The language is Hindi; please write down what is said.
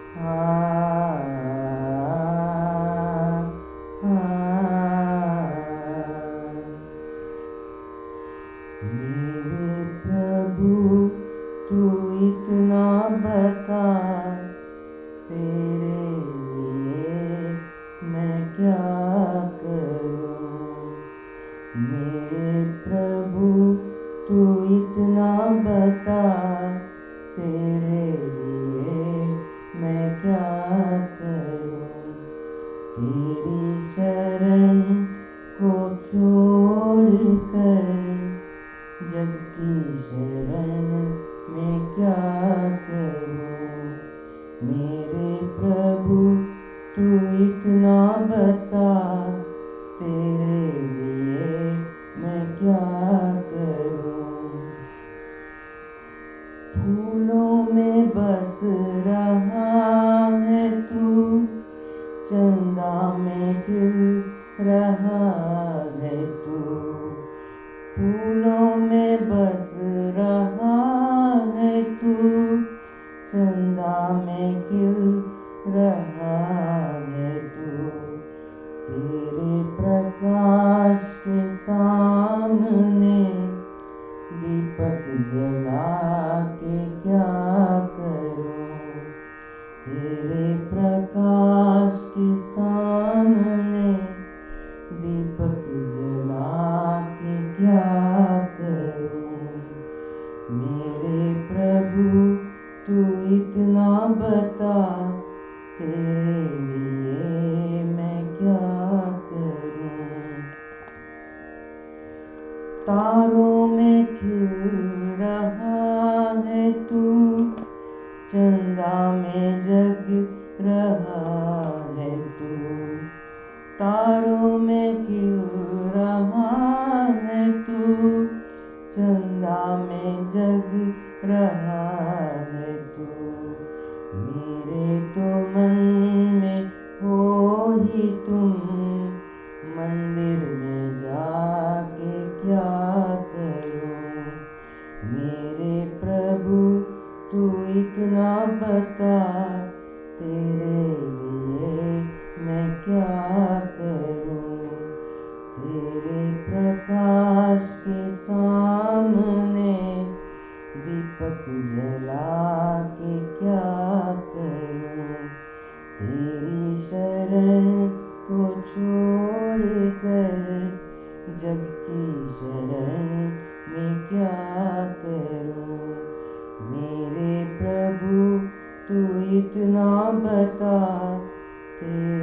मेरे प्रभु तू इतना बता, तेरे लिए मैं क्या करूं। मेरे प्रभु तू इतना बता, तेरे लिए मैं क्या करूं। तेरी शरण को छोड़कर जग की शरण में क्या करूं। मेरे प्रभु तू इतना बता, तेरे लिए मैं क्या करूं। फूलों में बस रहा है तू, चंदा में खिल रहा है तू। फूलों में बस रहा है तू, चंदा में खिल रहा है तू। तेरे प्रकाश के सामने दीपक जला के क्या करूं। तेरे प्रकाश के सामने दीपक जला के क्या करूं। मेरे प्रभु तू इतना बता, तेरे लिए मैं क्या करूं। तारों में खिल रहा है तू, चंदा में जग रहा है तू। तारों में खिल रहा है तू, चंदा में जग रहा है तू। मेरे तो मन में हो ही तुम, मंदिर में जाके क्या करूं। मेरे प्रभु तू इतना बता, तेरे लिए मैं क्या करूं। तेरे प्रकाश के सामने दीपक जला के क्या करूं। तेरी शरण को छोड़कर जग की शरण में क्या करूं। मेरे प्रभु तू इतना बता, तेरे